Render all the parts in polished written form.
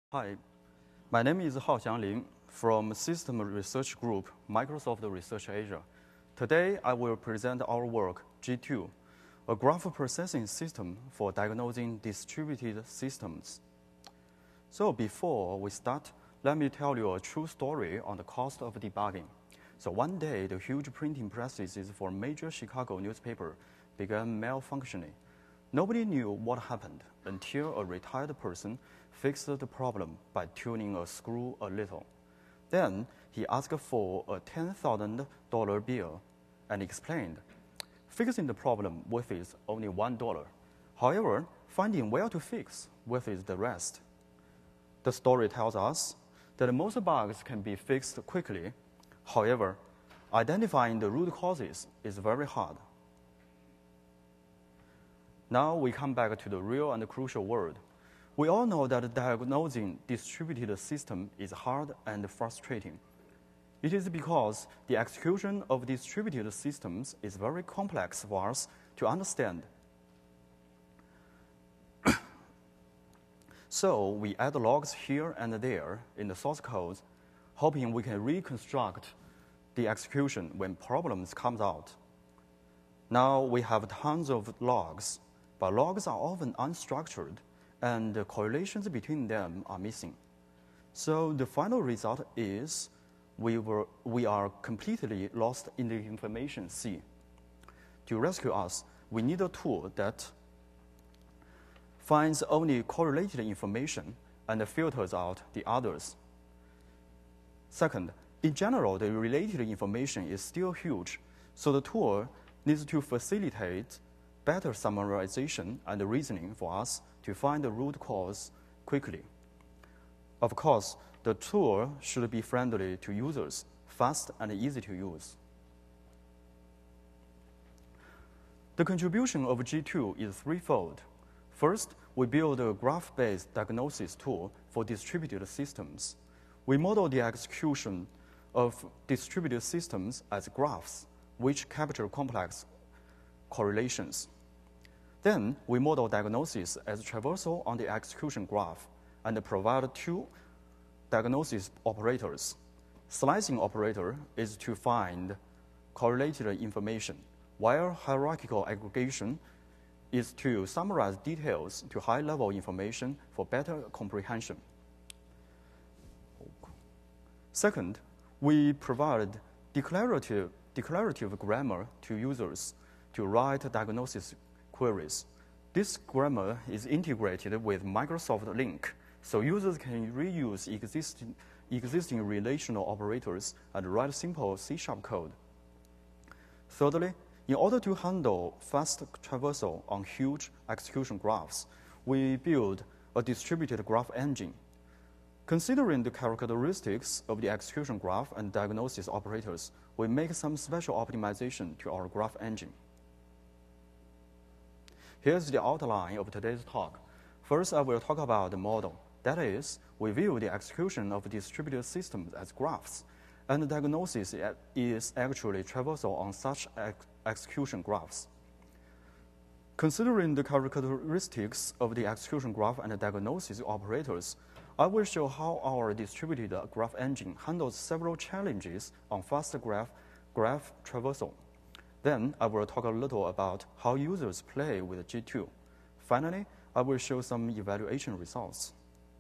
Hi, my name is Hao Xianglin from System Research Group, Microsoft Research Asia. Today, I will present our work, G2, a graph processing system for diagnosing distributed systems. So before we start, let me tell you a true story on the cost of debugging. So one day, the huge printing presses for a major Chicago newspaper began malfunctioning. Nobody knew what happened until a retired person fixed the problem by tuning a screw a little. Then he asked for a $10,000 bill and explained, fixing the problem with is only $1. However, finding where to fix with is the rest. The story tells us that most bugs can be fixed quickly. However, identifying the root causes is very hard. Now we come back to the real and crucial world. We all know that diagnosing distributed systems is hard and frustrating. It is because the execution of distributed systems is very complex for us to understand. So we add logs here and there in the source code, hoping we can reconstruct the execution when problems come out. Now we have tons of logs, but logs are often unstructured, and the correlations between them are missing. So the final result is we are completely lost in the information sea. To rescue us, we need a tool that finds only correlated information and filters out the others. Second, in general, the related information is still huge, so the tool needs to facilitate better summarization and reasoning for us to find the root cause quickly. Of course, the tool should be friendly to users, fast and easy to use. The contribution of G2 is threefold. First, we build a graph-based diagnosis tool for distributed systems. We model the execution of distributed systems as graphs, which capture complex correlations. Then we model diagnosis as traversal on the execution graph and provide two diagnosis operators. Slicing operator is to find correlated information, while hierarchical aggregation is to summarize details to high-level information for better comprehension. Second, we provide declarative grammar to users to write diagnosis queries. This grammar is integrated with Microsoft Link, so users can reuse existing relational operators and write simple C# code. Thirdly, in order to handle fast traversal on huge execution graphs, we build a distributed graph engine. Considering the characteristics of the execution graph and diagnosis operators, we make some special optimization to our graph engine. Here's the outline of today's talk. First, I will talk about the model. That is, we view the execution of distributed systems as graphs, and the diagnosis is actually traversal on such execution graphs. Considering the characteristics of the execution graph and the diagnosis operators, I will show how our distributed graph engine handles several challenges on fast graph traversal. Then I will talk a little about how users play with G2. Finally, I will show some evaluation results.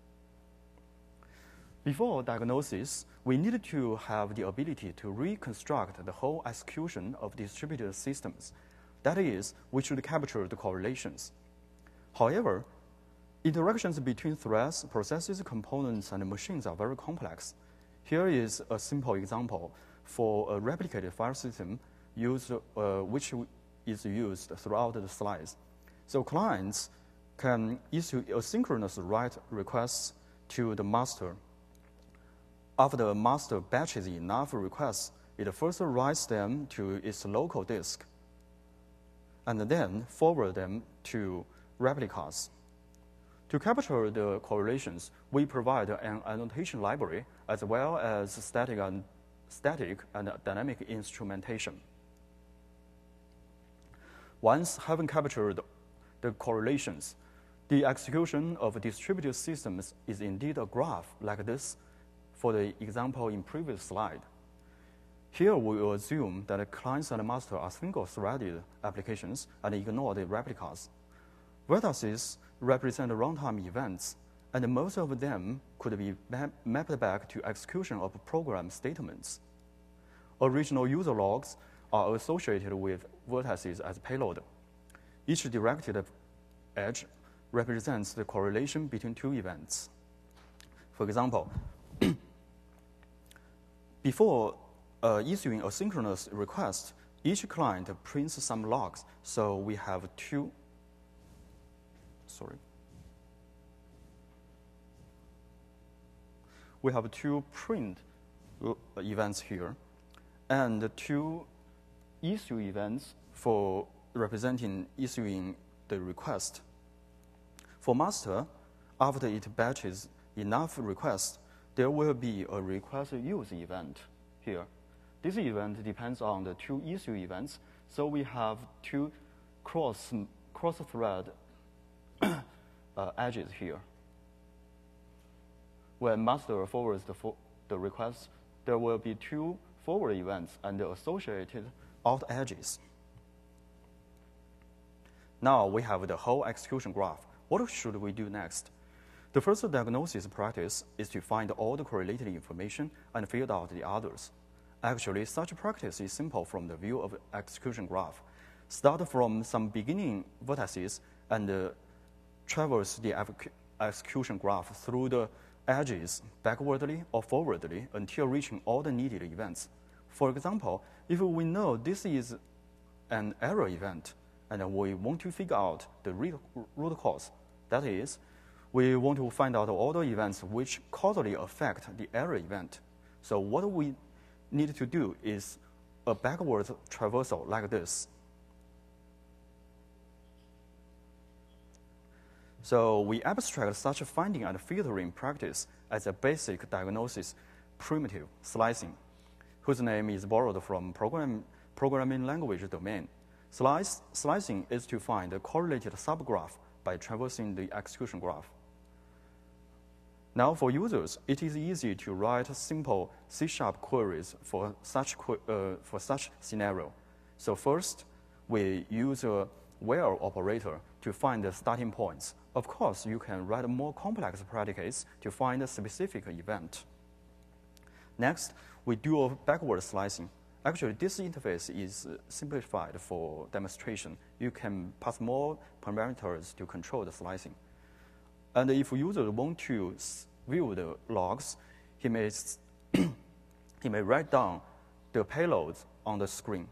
Before diagnosis, we need to have the ability to reconstruct the whole execution of distributed systems. That is, we should capture the correlations. However, interactions between threads, processes, components, and machines are very complex. Here is a simple example for a replicated file system which is used throughout the slides. So clients can issue asynchronous write requests to the master. After the master batches enough requests, it first writes them to its local disk and then forward them to replicas. To capture the correlations, we provide an annotation library as well as static and dynamic instrumentation. Once having captured the correlations, The execution of distributed systems is indeed a graph like this for the example in previous slide. Here we will assume that the clients and master are single-threaded applications and ignore the replicas. Vertices represent runtime events, and most of them could be mapped back to execution of program statements. Original user logs are associated with vertices as payload. Each directed edge represents the correlation between two events. For example, before issuing a synchronous request, each client prints some logs. So we have two print events here, and two issue events for representing issuing the request. For master, after it batches enough requests, there will be a request use event here. This event depends on the two issue events, so we have two cross-thread edges here. When master forwards the request, there will be two forward events and the associated out edges. Now we have the whole execution graph. What should we do next? The first diagnosis practice is to find all the correlated information and filter out the others. Actually, such practice is simple from the view of execution graph. Start from some beginning vertices and traverse the execution graph through the edges backwardly or forwardly until reaching all the needed events. For example, if we know this is an error event and we want to figure out the root cause, that is, we want to find out all the events which causally affect the error event. So what we need to do is a backward traversal like this. So we abstract such a finding and filtering practice as a basic diagnosis primitive, slicing, whose name is borrowed from programming language domain. Slicing is to find a correlated subgraph by traversing the execution graph. Now for users, it is easy to write simple C# queries for such scenario. So first, we use a where operator to find the starting points. Of course, you can write more complex predicates to find a specific event. Next, we do a backward slicing. Actually, this interface is simplified for demonstration. You can pass more parameters to control the slicing. And if user want to view the logs, he may write down the payloads on the screen.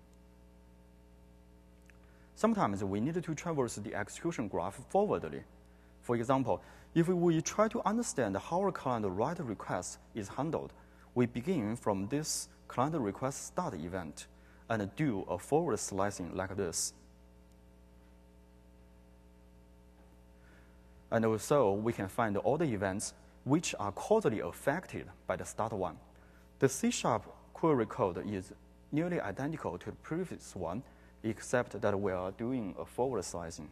Sometimes we need to traverse the execution graph forwardly. For example, if we try to understand how our client write request is handled, we begin from this client request start event and do a forward slicing like this. And also, we can find all the events which are causally affected by the start one. The C# query code is nearly identical to the previous one, except that we are doing a forward slicing.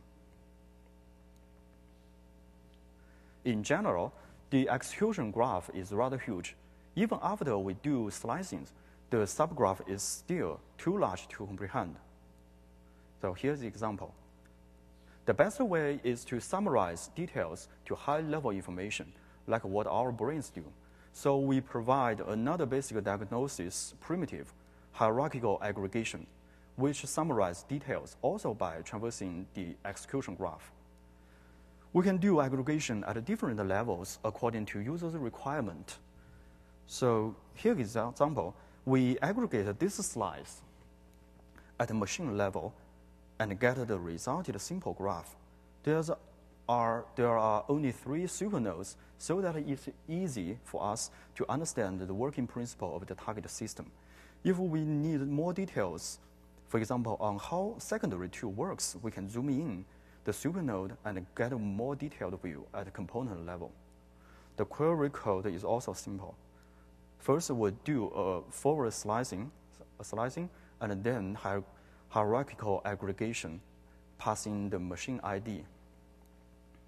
In general, the execution graph is rather huge. Even after we do slicings, the subgraph is still too large to comprehend. So here's the example. The best way is to summarize details to high-level information, like what our brains do. So we provide another basic diagnosis primitive, hierarchical aggregation, which summarizes details also by traversing the execution graph. We can do aggregation at different levels according to user's requirement. So here is an example. We aggregate this slice at a machine level and get the resulted simple graph. There are only 3 supernodes, so that it's easy for us to understand the working principle of the target system. If we need more details, for example, on how secondary tool works, we can zoom in the supernode and get a more detailed view at the component level. The query code is also simple. First, we'll do a forward slicing, and then hierarchical aggregation, passing the machine ID.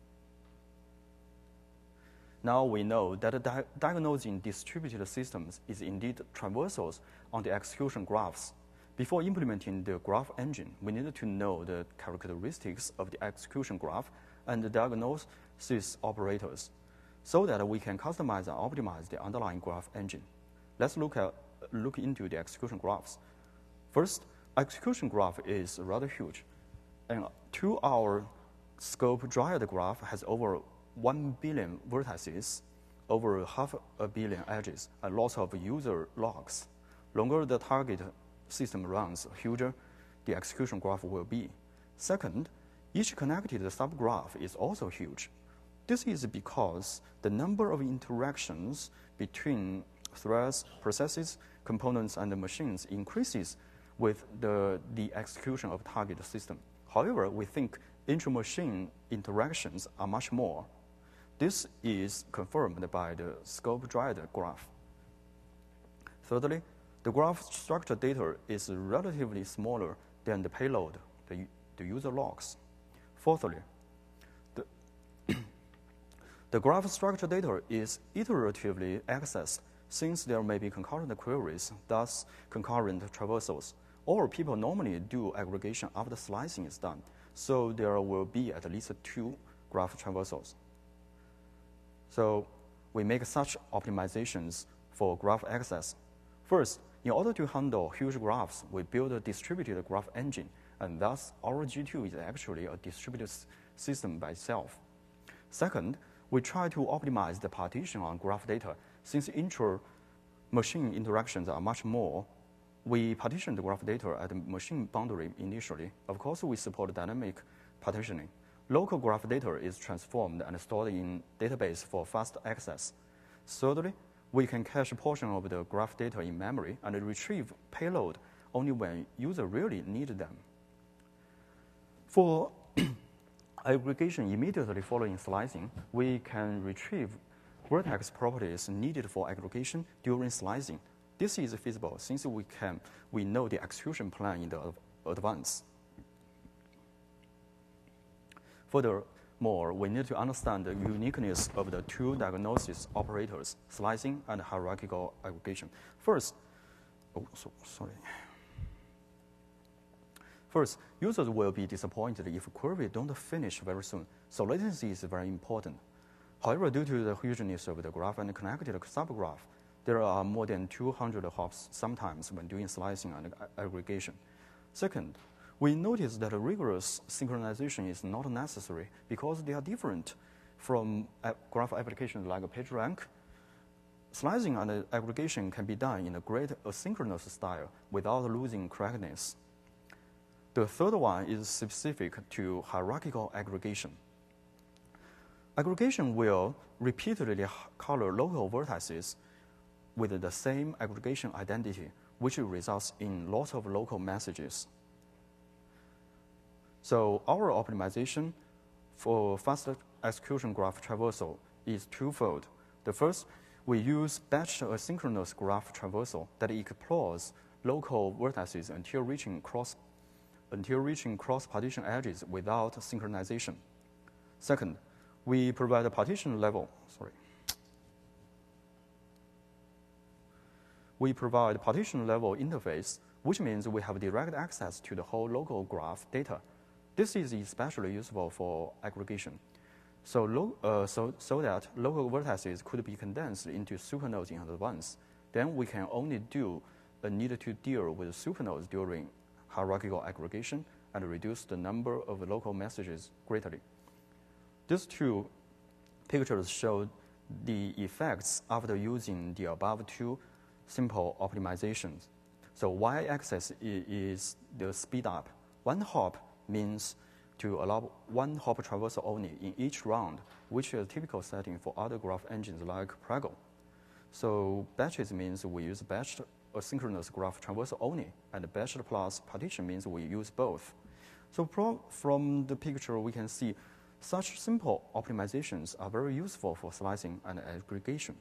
Now we know that diagnosing distributed systems is indeed traversals on the execution graphs. Before implementing the graph engine, we need to know the characteristics of the execution graph and the diagnosis operators so that we can customize and optimize the underlying graph engine. Let's look into the execution graphs. First, execution graph is rather huge. An 2-hour scope dryad graph has over 1 billion vertices, over 500 million edges, and lots of user logs. Longer the target system runs, huger the execution graph will be. Second, each connected subgraph is also huge. This is because the number of interactions between threads, processes, components, and machines increases with the execution of target system. However, we think intra-machine interactions are much more. This is confirmed by the scope dryad graph. Thirdly, the graph structure data is relatively smaller than the payload, the user logs. Fourthly, the graph structure data is iteratively accessed since there may be concurrent queries, thus concurrent traversals, or people normally do aggregation after slicing is done, so there will be at least 2 graph traversals. So we make such optimizations for graph access. First, in order to handle huge graphs, we build a distributed graph engine, and thus our G2 is actually a distributed system by itself. Second, we try to optimize the partition on graph data. Since intra-machine interactions are much more, we partition the graph data at the machine boundary initially. Of course, we support dynamic partitioning. Local graph data is transformed and stored in database for fast access. Thirdly, we can cache a portion of the graph data in memory and retrieve payload only when user really need them. For aggregation immediately following slicing, we can retrieve vertex properties needed for aggregation during slicing. This is feasible since we know the execution plan in the advance. Furthermore, we need to understand the uniqueness of the 2 diagnosis operators, slicing and hierarchical aggregation. First, users will be disappointed if queries don't finish very soon, so latency is very important. However, due to the hugeness of the graph and connected subgraph, there are more than 200 hops sometimes when doing slicing and aggregation. Second, we notice that a rigorous synchronization is not necessary because they are different from graph applications like PageRank. Slicing and aggregation can be done in a great asynchronous style without losing correctness. The third one is specific to hierarchical aggregation. Aggregation will repeatedly color local vertices with the same aggregation identity, which results in lots of local messages. So our optimization for faster execution graph traversal is twofold. The first, we use batched asynchronous graph traversal that explores local vertices until reaching cross-partition edges without synchronization. Second, we provide a partition level interface, which means we have direct access to the whole local graph data. This is especially useful for aggregation, so that local vertices could be condensed into supernodes in advance. Then we can only need to deal with supernodes during hierarchical aggregation and reduce the number of local messages greatly. These 2 pictures show the effects after using the above 2 simple optimizations. So y-axis is the speed up. 1 hop means to allow 1 hop traversal only in each round, which is a typical setting for other graph engines like Prego. So batches means we use batched asynchronous graph traversal only, and batched plus partition means we use both. So from the picture, we can see such simple optimizations are very useful for slicing and aggregation.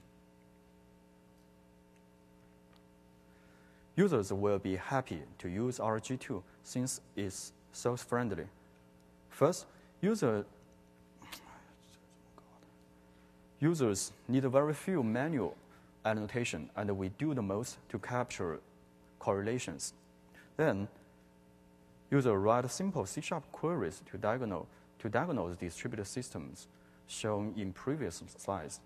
Users will be happy to use our G2 since it's so friendly. First, users Users need very few manual annotation, and we do the most to capture correlations. Then, user write simple C# queries to diagnose distributed systems shown in previous slides.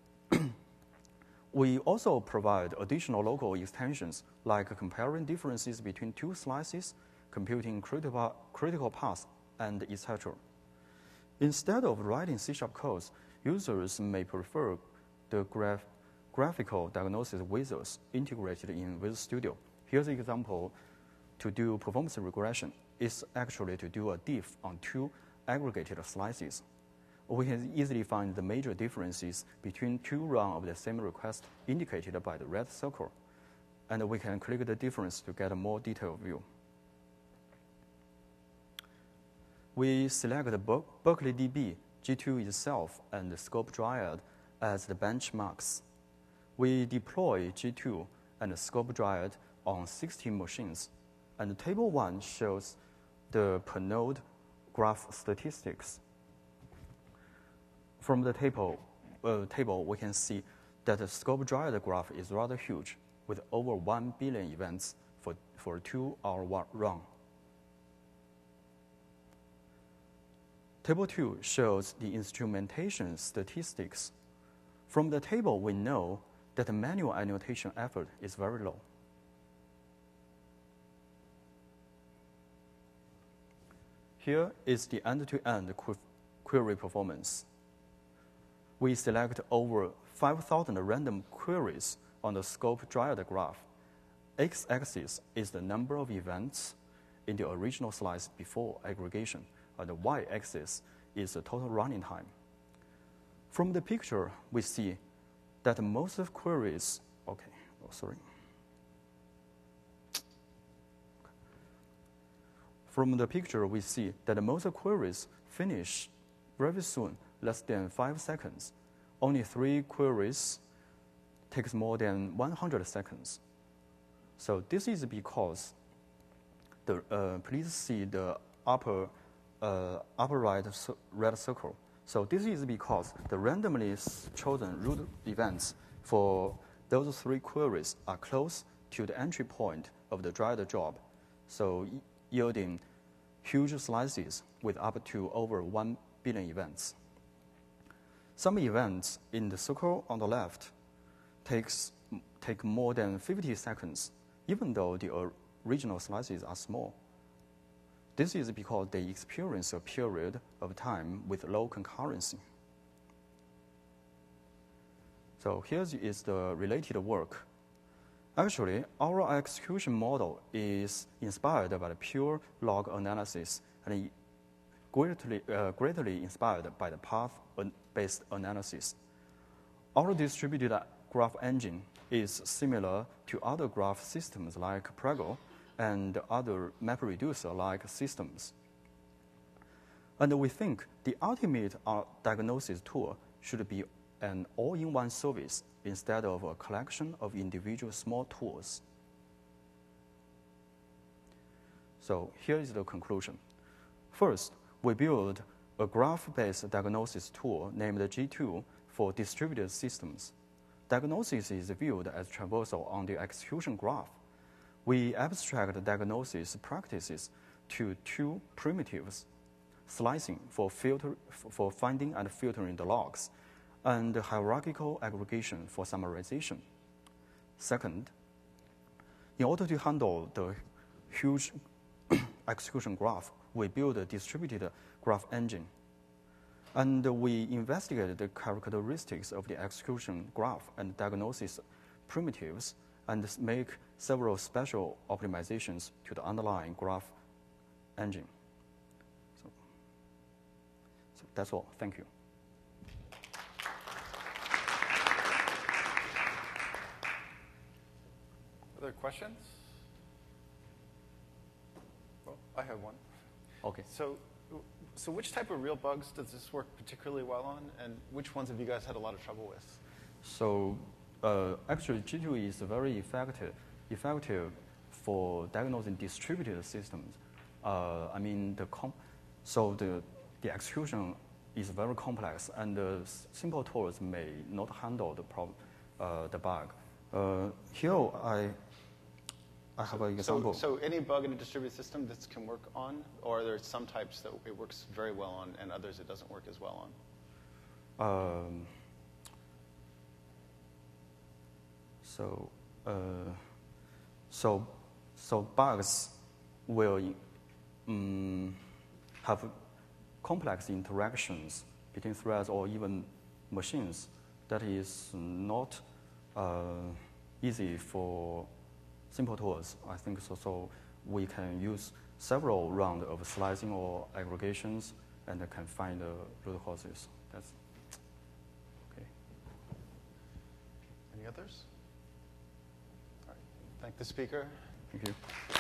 We also provide additional local extensions like comparing differences between two slices, computing critical paths, and etc. Instead of writing C# codes, users may prefer the graphical diagnosis wizards integrated in Visual Studio. Here's an example to do performance regression. It's actually to do a diff on two aggregated slices. We can easily find the major differences between two runs of the same request indicated by the red circle. And we can click the difference to get a more detailed view. We select Berkeley DB, G2 itself, and Scope Dryad as the benchmarks. We deploy G2 and Scope Dryad on 16 machines. And Table 1 shows the per node graph statistics. From the table, we can see that the Scope Dryad graph is rather huge, with over 1 billion events for a 2-hour run. Table 2 shows the instrumentation statistics. From the table, we know that the manual annotation effort is very low. Here is the end-to-end query performance. We select over 5,000 random queries on the Scope Dryad graph. X-axis is the number of events in the original slice before aggregation, and the Y-axis is the total running time. From the picture, we see that most of queries, From the picture, we see that most queries finish very soon, less than 5 seconds. Only 3 queries takes more than 100 seconds. So this is because please see the upper right red circle. So this is because the randomly chosen root events for those 3 queries are close to the entry point of the Dryad job, so yielding huge slices with up to over 1 billion events. Some events in the circle on the left take more than 50 seconds, even though the original slices are small. This is because they experience a period of time with low concurrency. So here is the related work. Actually, our execution model is inspired by the pure log analysis and greatly inspired by the path-based analysis. Our distributed graph engine is similar to other graph systems like Prego and other MapReduce-like systems. And we think the ultimate diagnosis tool should be an all-in-one service instead of a collection of individual small tools. So here is the conclusion. First, we build a graph-based diagnosis tool named G2 for distributed systems. Diagnosis is viewed as traversal on the execution graph. We abstract diagnosis practices to 2 primitives: slicing for finding and filtering the logs, and hierarchical aggregation for summarization. Second, in order to handle the huge execution graph, we build a distributed graph engine. And we investigate the characteristics of the execution graph and diagnosis primitives and make several special optimizations to the underlying graph engine. So that's all. Thank you. Other questions? Well, I have one. Okay. So which type of real bugs does this work particularly well on, and which ones have you guys had a lot of trouble with? So actually, G2 is very effective for diagnosing distributed systems. The execution is very complex, and simple tools may not handle the bug. Here I have an example. So any bug in a distributed system this can work on, or are there some types that it works very well on and others it doesn't work as well on? So bugs will have complex interactions between threads or even machines that is not easy for simple tools. I think so. So we can use several rounds of slicing or aggregations and can find the root causes. That's okay. Any others? All right. Thank the speaker. Thank you.